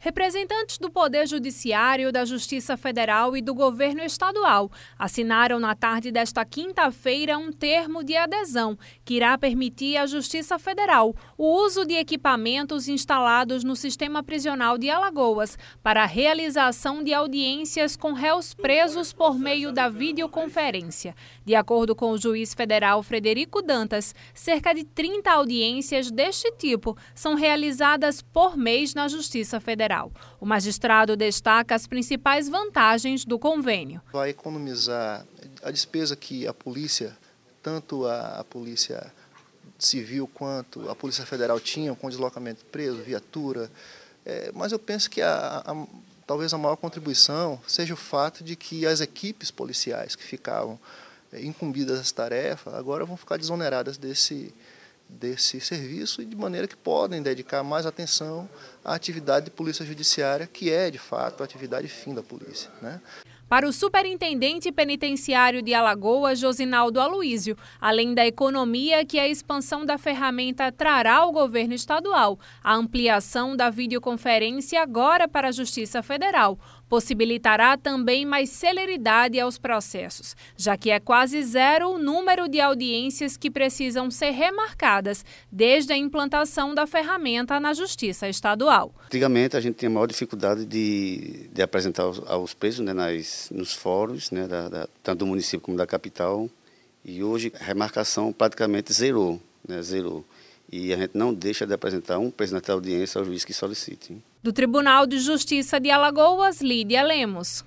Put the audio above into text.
Representantes do Poder Judiciário, da Justiça Federal e do Governo Estadual assinaram na tarde desta quinta-feira um termo de adesão que irá permitir à Justiça Federal o uso de equipamentos instalados no Sistema Prisional de Alagoas para a realização de audiências com réus presos por meio da videoconferência. De acordo com o juiz federal Frederico Dantas, cerca de 30 audiências deste tipo são realizadas por mês na Justiça Federal. O magistrado destaca as principais vantagens do convênio. Vai economizar a despesa que a polícia, tanto a polícia civil quanto a Polícia Federal tinham com deslocamento de preso, viatura, mas eu penso que talvez a maior contribuição seja o fato de que as equipes policiais que ficavam incumbidas dessa tarefa agora vão ficar desoneradas desse serviço e de maneira que podem dedicar mais atenção à atividade de polícia judiciária, que é, de fato, a atividade fim da polícia, né? Para o superintendente penitenciário de Alagoas, Josinaldo Aloísio, além da economia que a expansão da ferramenta trará ao governo estadual, a ampliação da videoconferência agora para a Justiça Federal possibilitará também mais celeridade aos processos, já que é quase zero o número de audiências que precisam ser remarcadas desde a implantação da ferramenta na Justiça Estadual. Antigamente a gente tinha maior dificuldade de apresentar aos presos, né, nos fóruns, né, tanto do município como da capital, e hoje a remarcação praticamente zerou. E a gente não deixa de apresentar um preso na audiência ao juiz que solicite. Do Tribunal de Justiça de Alagoas, Lídia Lemos.